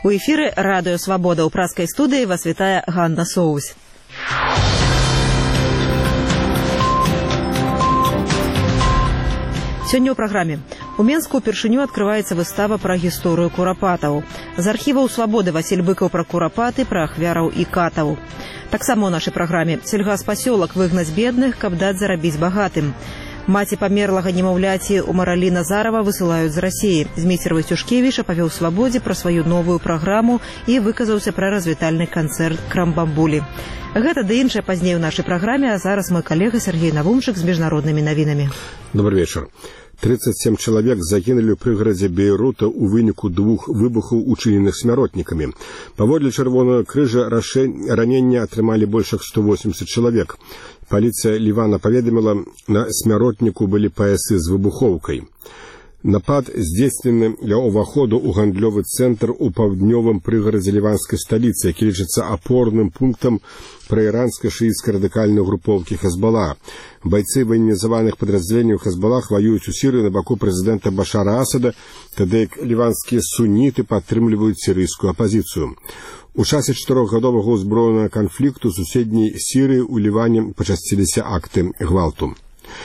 У эфіры радыё «Свабода» ў праскай студыі вас вітае Ганна Соусь. Сёння ў праграме. У Менску ўпершыню адкрываецца выстава пра гісторыю курапатаў. З архіваў «Свабоды» Васіль Быкаў пра курапаты, пра ахвяраў і катаў. Таксама ў нашай праграме сельгаспасёлак выгнаць бедных, каб даць зарабіць багатым. Маці памерлага немаўляці у Маралі Назарова высылаюць з Расіі. Зміцер Васюшкевіч апавёў «Свабодзе» пра сваю новую праграму і выказаўся пра развітальны канцэрт «Крамбамбулі». Гэта ды іншае пазней у нашай праграме, а зараз мой калега Сергей Навумчык з міжнароднымі навінамі. Добрый вечер. 37 чалавек загінулі ў прыгарадзе Бейрута ў выніку двух выбухаў, учыненых смяротнікамі. Паводле Чырвонага крыжа ранення атрымалі больш як 180 чалавек. Паліцыя Лівана паведаміла, на смяротніку былі паясы з выбухоўкай. Напад здзейснены ля ўваходу ў гандлёвы цэнтр у паўднёвым прыгарадзе ліванскай сталіцы, які лічыцца апорным пунктам праіранскай шыіцкай радыкальнай групоўкі Хезбалла. Байцы военізаваных падраздзяленняў Хезбаллах ваююць у Сірыі на баку прэзідэнта Башара Асада, тады як ліванскія суніты падтрымліваюць сірыйскую апазіцыю. У часе 4-гадовага ўзброенага канфлікту суседняй Сірыі ў Ліване пачасціліся акты гвалту.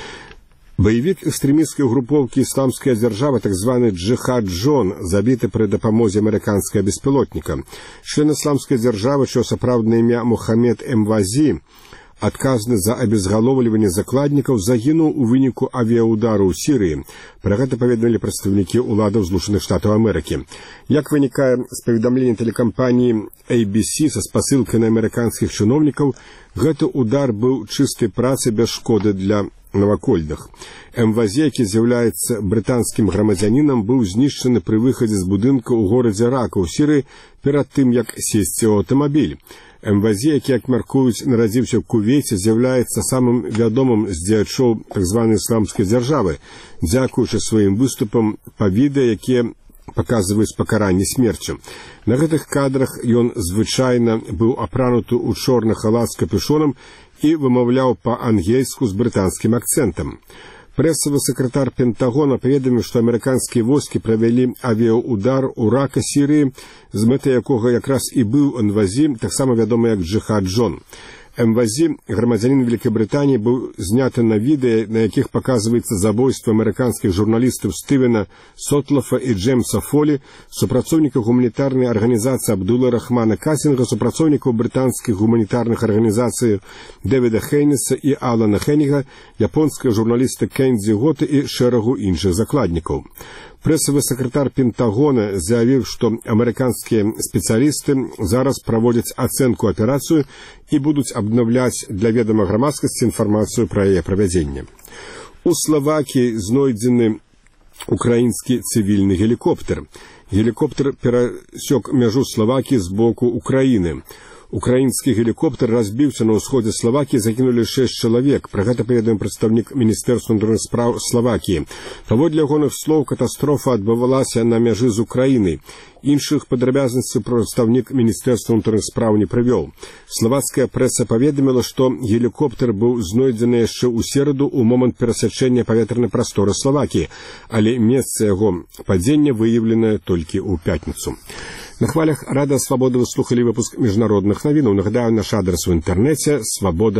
Баевік экстрэмісцкай групоўкі «Ісламская дзяржава», так званы Джихад Джон, забіты пры дапамозе амерыканскага беспілотніка. Член ісламскай дзяржавы, чыё сапраўднае імя Мухаммед Эмвазі, адказны за абезгалоўліванне закладнікаў, загінуў у выніку авіяудару ў Сірыі. Пра гэта паведамілі прадстаўнікі ўладаў Злучаных Штатаў Амерыкі. Як вынікае з паведамлення тэлекампаніі ABC са спасылкай на амерыканскіх чыноўнікаў, гэты удар быў чыстай працай без шкоды для навакольных. Эмвазі, які з'яўляецца брытанскім грамадзянінам, быў знішчаны пры выхадзе з будынка ў горадзе Рака ў Сірыі перад тым, як сесці ў аўтамабіль. Эмвазі, які, як мяркуюць, нарадзіўся ў Кувейце, з'яўляецца самым вядомым з дзеячоў так званай ісламскай дзяржавы, дзякуючы сваім выступам па відэа, якія паказваюць пакаранне смерцю. На гэтых кадрах ён звычайна быў апрануты ў чорны халат з капюшонам і вымаўляў па-ангельску з брытанскім акцэнтам. Прэсавы сакратар Пентагона паведаміў, што амерыканскія войскі правялі авіяудар у Рака, Сірыі, з мэтай якога якраз і быў Эмвазі, таксама вядомы як Джихад Джон. Эмвазі, грамадзянін Вялікай Брытаніі, быў зняты на відэа, на якіх паказваецца забойства амерыканскіх журналістаў Стывена Сотлафа і Джеймса Фолі, супрацоўнікаў гуманітарнай арганізацыі Абдула Рахмана Касінга, супрацоўнікаў брытанскіх гуманітарных арганізацый Дэвіда Хейнеса і Алана Хеніга, японскага журналіста Кэндзі Гота і шэрагу іншых закладнікаў. Прэсавы сакратар Пентагона заявіў, што амерыканскія спецыялісты зараз праводзяць ацэнку аперацыю і будуць абнаўляць для ведама грамадскасці інфармацыю пра яе правядзенне. У Славакіі знойдзены украінскі цывільны гелікоптер. Гелікоптер перасёк мяжу Славакіі з боку Украіны. Украінскі гелікоптер разбіўся на ўсходзе Славакіі, загінулі 6 чалавек. Пра гэта паведаміў прадстаўнік Міністэрства ўнутраных спраў Славакіі. Паводле ягоных слоў, катастрофа адбывалася на мяжы з Украінай. Іншых падрабязнасцяў прадстаўнік Міністэрства ўнутраных спраў не прывёў. Славацкая прэса паведаміла, што гелікоптер быў знойдзены яшчэ ў сераду ў момант перасячэння паветранай прасторы Славакіі, але месца яго падзення выяўленае толькі ў пятніцу. На хвалях радыё «Свабода» вы слухалі выпуск міжнародных навінаў. Нагадаю, наш адрес в інтэрнэце свабода.